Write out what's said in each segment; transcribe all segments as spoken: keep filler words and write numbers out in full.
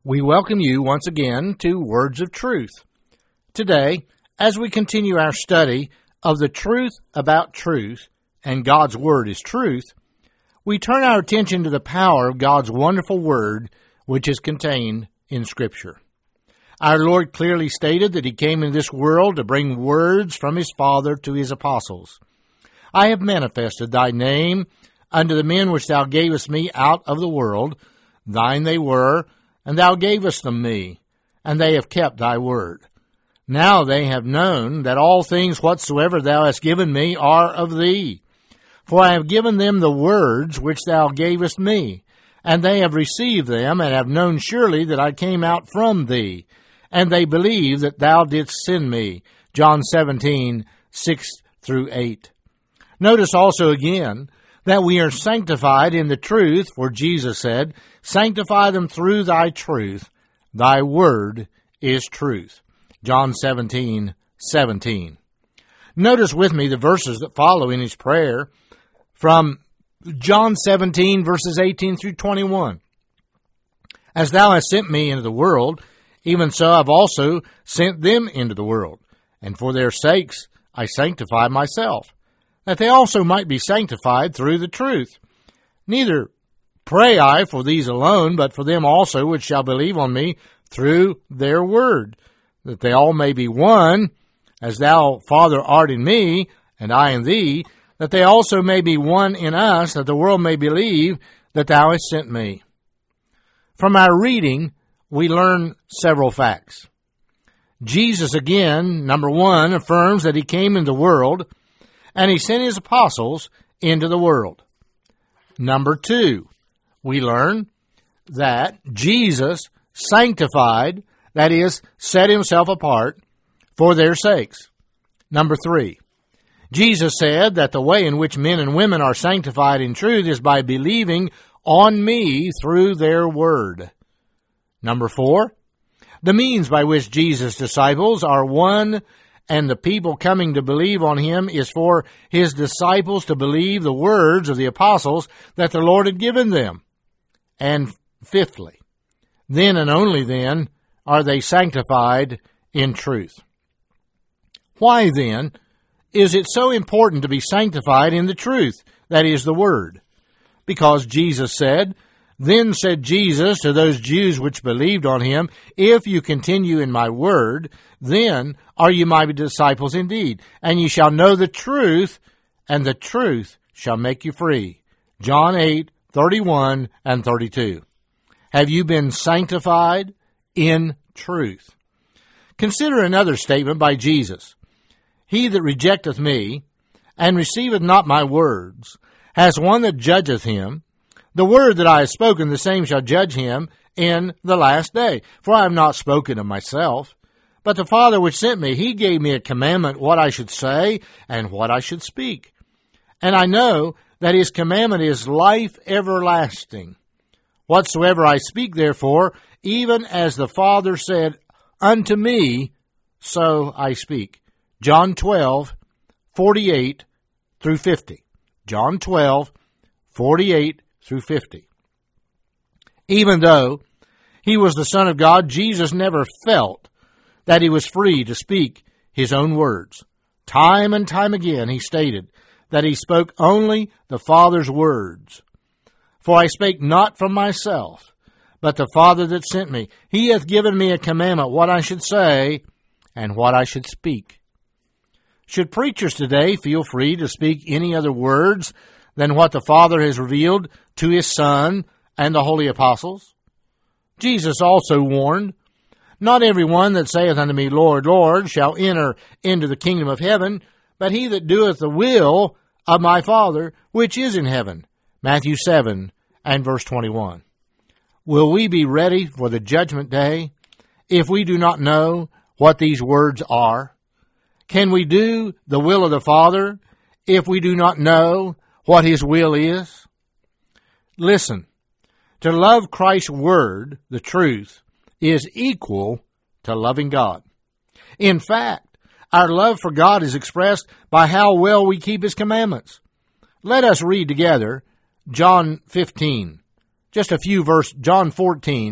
We welcome you once again to Words of Truth. Today, as we continue our study of the truth about truth, and God's Word is truth, we turn our attention to the power of God's wonderful Word, which is contained in Scripture. Our Lord clearly stated that He came into this world to bring words from His Father to His apostles. I have manifested Thy name unto the men which Thou gavest me out of the world. Thine they were, and Thou gavest them me, and they have kept Thy word. Now they have known that all things whatsoever Thou hast given me are of Thee. For I have given them the words which Thou gavest me, and they have received them, and have known surely that I came out from Thee, and they believe that Thou didst send me. John seventeen, six through eight. Notice also again that we are sanctified in the truth, for Jesus said, Sanctify them through Thy truth. Thy word is truth. John seventeen, seventeen. Notice with me the verses that follow in His prayer from John seventeen, verses eighteen through twenty-one. As Thou hast sent me into the world, even so I've also sent them into the world. And for their sakes I sanctify myself, that they also might be sanctified through the truth. Neither pray I for these alone, but for them also which shall believe on me through their word, that they all may be one, as Thou, Father, art in me, and I in Thee, that they also may be one in us, that the world may believe that Thou hast sent me. From our reading, we learn several facts. Jesus again, number one, affirms that He came into the world, and He sent His apostles into the world. Number two, we learn that Jesus sanctified, that is, set Himself apart for their sakes. Number three, Jesus said that the way in which men and women are sanctified in truth is by believing on me through their word. Number four, the means by which Jesus' disciples are one, and the people coming to believe on Him is for His disciples to believe the words of the apostles that the Lord had given them. And fifthly, then and only then are they sanctified in truth. Why then is it so important to be sanctified in the truth, that is the Word? Because Jesus said, Then said Jesus to those Jews which believed on Him, If you continue in my word, then are you my disciples indeed, and ye shall know the truth, and the truth shall make you free. John eight, thirty-one and thirty-two. Have you been sanctified in truth? Consider another statement by Jesus. He that rejecteth me, and receiveth not my words, has one that judgeth him. The word that I have spoken, the same shall judge him in the last day. For I have not spoken of myself, but the Father which sent me, He gave me a commandment what I should say and what I should speak. And I know that His commandment is life everlasting. Whatsoever I speak, therefore, even as the Father said unto me, so I speak. John twelve, forty-eight through fifty. John twelve, forty-eight through fifty. Even though He was the Son of God, Jesus never felt that He was free to speak His own words. Time and time again He stated that He spoke only the Father's words. For I spake not from myself, but the Father that sent me. He hath given me a commandment what I should say and what I should speak. Should preachers today feel free to speak any other words than what the Father has revealed to His Son and the holy apostles? Jesus also warned, Not every one that saith unto me, Lord, Lord, shall enter into the kingdom of heaven, but he that doeth the will of my Father which is in heaven. Matthew seven and verse twenty-one. Will we be ready for the judgment day if we do not know what these words are? Can we do the will of the Father if we do not know what His will is? Listen, to love Christ's word, the truth, is equal to loving God. In fact, our love for God is expressed by how well we keep His commandments. Let us read together John fifteen, just a few verses, John fourteen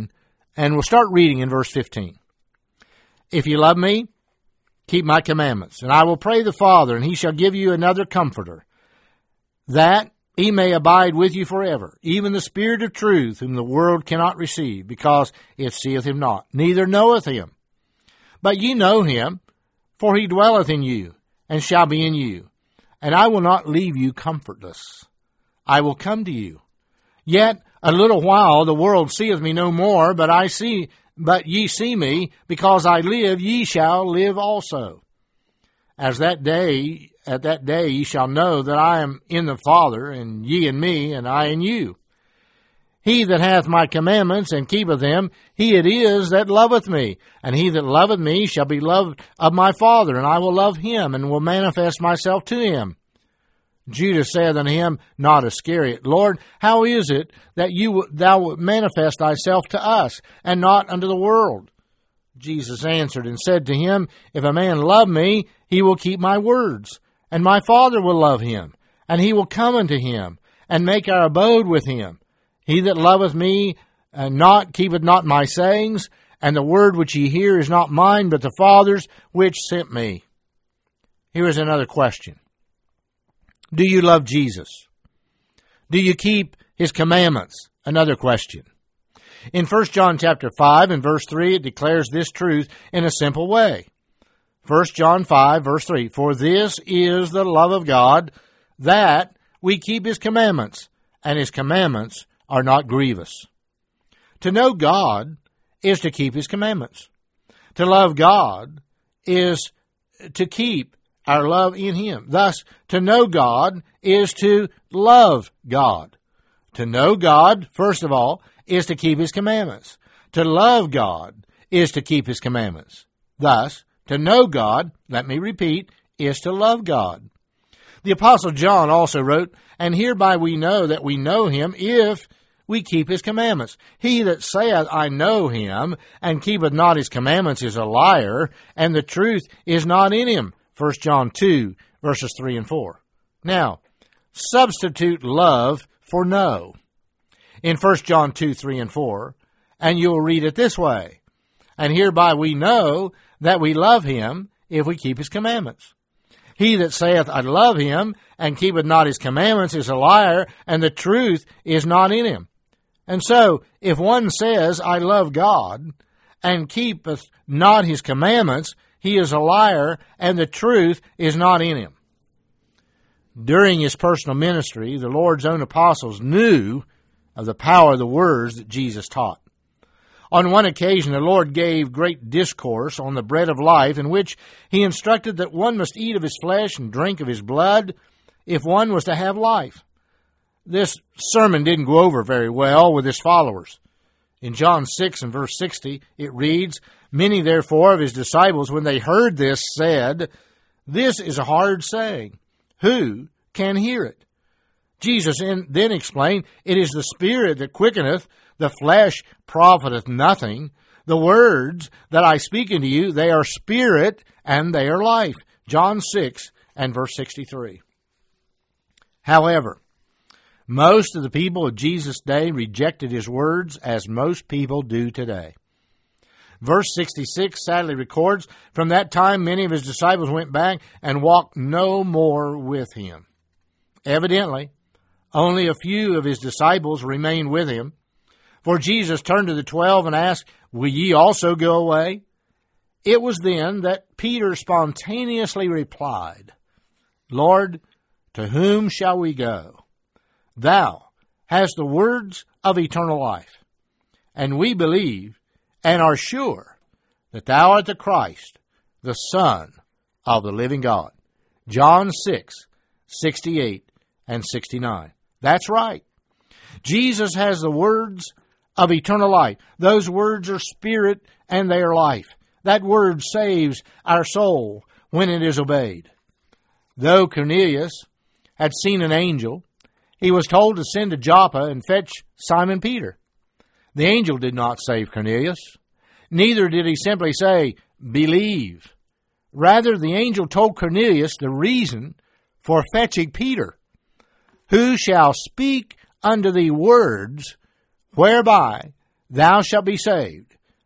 And we'll start reading in verse fifteen. If you love me, keep my commandments, and I will pray the Father, and he shall give you another comforter, that he may abide with you forever, even the Spirit of truth, whom the world cannot receive, because it seeth him not, neither knoweth him. But ye know him, for he dwelleth in you, and shall be in you. And I will not leave you comfortless. I will come to you. Yet a little while the world seeth me no more, but I see, but ye see me, because I live, ye shall live also. As that day, at that day ye shall know that I am in the Father, and ye in me, and I in you. He that hath my commandments and keepeth them, he it is that loveth me. And he that loveth me shall be loved of my Father, and I will love him, and will manifest myself to him. Judas saith unto him, not Iscariot, Lord, how is it that you thou wilt manifest thyself to us, and not unto the world? Jesus answered and said to him, If a man love me, he will keep my words, and my Father will love him, and he will come unto him, and make our abode with him. He that loveth me uh, not keepeth not my sayings, and the word which ye hear is not mine, but the Father's which sent me. Here is another question. Do you love Jesus? Do you keep his commandments? Another question. In First John chapter five and verse three, it declares this truth in a simple way. First John five, verse three, For this is the love of God, that we keep his commandments, and his commandments are not grievous. To know God is to keep his commandments. To love God is to keep our love in him. Thus, to know God is to love God. To know God, first of all, is to keep his commandments. To love God is to keep his commandments. Thus, to know God, let me repeat, is to love God. The Apostle John also wrote, And hereby we know that we know him if we keep his commandments. He that saith, I know him, and keepeth not his commandments is a liar, and the truth is not in him. First John two, verses three and four. Now, substitute love for know in First John two, three and four, and you'll read it this way. And hereby we know that we love him if we keep his commandments. He that saith, I love him, and keepeth not his commandments is a liar, and the truth is not in him. And so, if one says, I love God, and keepeth not his commandments, he is a liar, and the truth is not in him. During his personal ministry, the Lord's own apostles knew of the power of the words that Jesus taught. On one occasion, the Lord gave great discourse on the bread of life, in which he instructed that one must eat of his flesh and drink of his blood if one was to have life. This sermon didn't go over very well with his followers. In John six and verse sixty, it reads, Many therefore of his disciples, when they heard this, said, This is a hard saying. Who can hear it? Jesus then explained, It is the Spirit that quickeneth, the flesh profiteth nothing. The words that I speak unto you, they are spirit and they are life. John six and verse sixty-three. However, most of the people of Jesus' day rejected his words, as most people do today. Verse sixty-six sadly records, From that time many of his disciples went back and walked no more with him. Evidently, only a few of his disciples remained with him. For Jesus turned to the twelve and asked, Will ye also go away? It was then that Peter spontaneously replied, Lord, to whom shall we go? Thou hast the words of eternal life, and we believe and are sure that thou art the Christ, the Son of the living God. John six, sixty-eight and sixty-nine. That's right. Jesus has the words of eternal life. Those words are spirit and they are life. That word saves our soul when it is obeyed. Though Cornelius had seen an angel, he was told to send to Joppa and fetch Simon Peter. The angel did not save Cornelius. Neither did he simply say, believe. Rather, the angel told Cornelius the reason for fetching Peter. Who shall speak unto thee words whereby thou shalt be saved?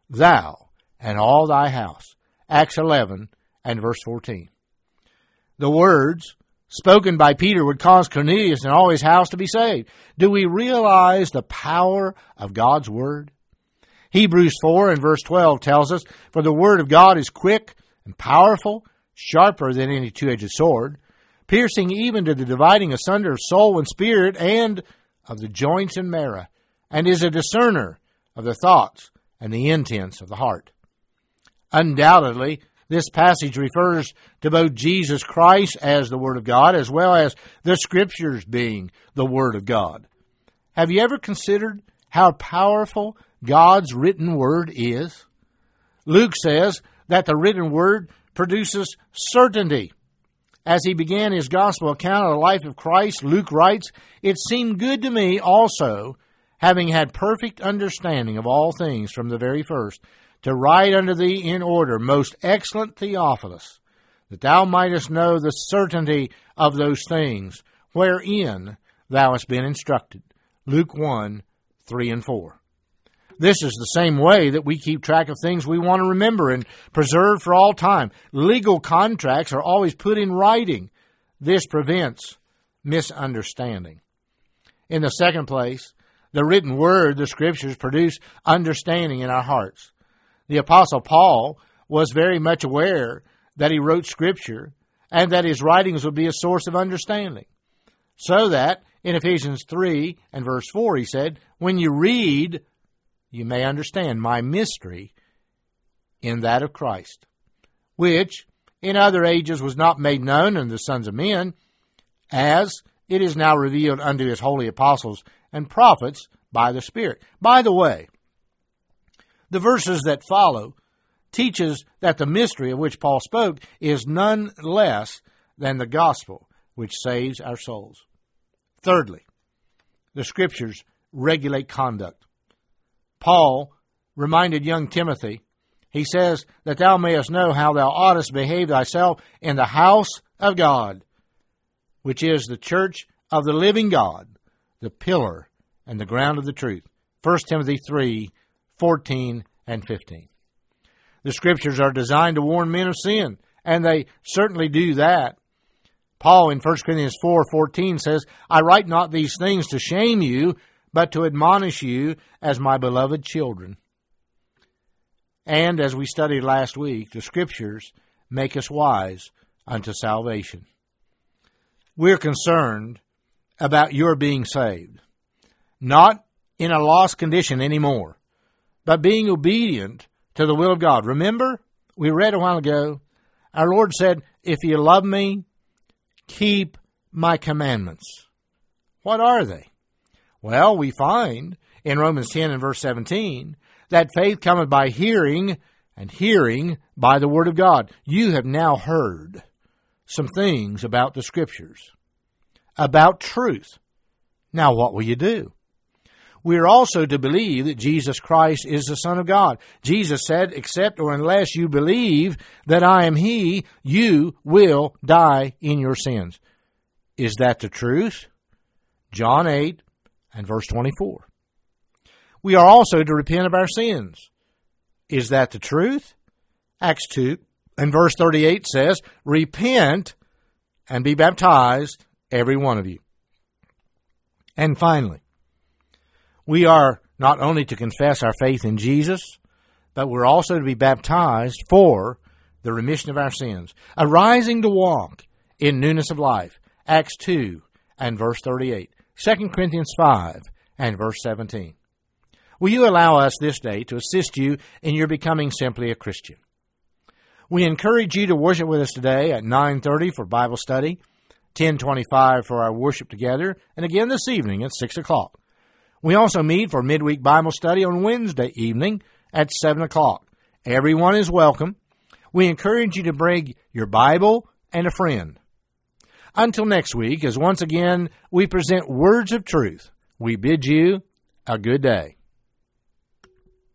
thou and all thy house. Acts eleven and verse fourteen. The words spoken by Peter would cause Cornelius and all his house to be saved. Do we realize the power of God's Word? Hebrews four and verse twelve tells us, for the Word of God is quick and powerful, sharper than any two-edged sword, piercing even to the dividing asunder of soul and spirit and of the joints and marrow, and is a discerner of the thoughts and the intents of the heart. Undoubtedly, this passage refers to both Jesus Christ as the Word of God as well as the Scriptures being the Word of God. Have you ever considered how powerful God's written Word is? Luke says that the written Word produces certainty. As he began his gospel account of the life of Christ, Luke writes, "It seemed good to me also, having had perfect understanding of all things from the very first, to write unto thee in order, most excellent Theophilus, that thou mightest know the certainty of those things wherein thou hast been instructed." Luke one, three and four. This is the same way that we keep track of things we want to remember and preserve for all time. Legal contracts are always put in writing. This prevents misunderstanding. In the second place, the written word, the Scriptures, produce understanding in our hearts. The Apostle Paul was very much aware that he wrote Scripture and that his writings would be a source of understanding. So that in Ephesians three and verse four he said, when you read, you may understand my mystery in that of Christ, which in other ages was not made known unto the sons of men, as it is now revealed unto his holy apostles and prophets by the Spirit. By the way, the verses that follow teaches that the mystery of which Paul spoke is none less than the gospel which saves our souls. Thirdly, the Scriptures regulate conduct. Paul reminded young Timothy, he says, that thou mayest know how thou oughtest behave thyself in the house of God, which is the church of the living God, the pillar and the ground of the truth. First Timothy three, fourteen and fifteen. The Scriptures are designed to warn men of sin, and they certainly do that. Paul in First Corinthians four, fourteen says, I write not these things to shame you, but to admonish you as my beloved children. And as we studied last week, the Scriptures make us wise unto salvation. We're concerned about your being saved, not in a lost condition anymore, but being obedient to the will of God. Remember, we read a while ago, our Lord said, if you love me, keep my commandments. What are they? Well, we find in Romans ten and verse seventeen that faith cometh by hearing, and hearing by the Word of God. You have now heard some things about the Scriptures, about truth. Now, what will you do? We are also to believe that Jesus Christ is the Son of God. Jesus said, except or unless you believe that I am He, you will die in your sins. Is that the truth? John eight and verse twenty-four. We are also to repent of our sins. Is that the truth? Acts two and verse thirty-eight says, repent and be baptized, every one of you. And finally, we are not only to confess our faith in Jesus, but we're also to be baptized for the remission of our sins, arising to walk in newness of life. Acts two and verse thirty-eight. Second Corinthians five and verse seventeen. Will you allow us this day to assist you in your becoming simply a Christian? We encourage you to worship with us today at nine thirty for Bible study, ten twenty-five for our worship together, and again this evening at six o'clock. We also meet for midweek Bible study on Wednesday evening at seven o'clock. Everyone is welcome. We encourage you to bring your Bible and a friend. Until next week, as once again we present words of truth, we bid you a good day.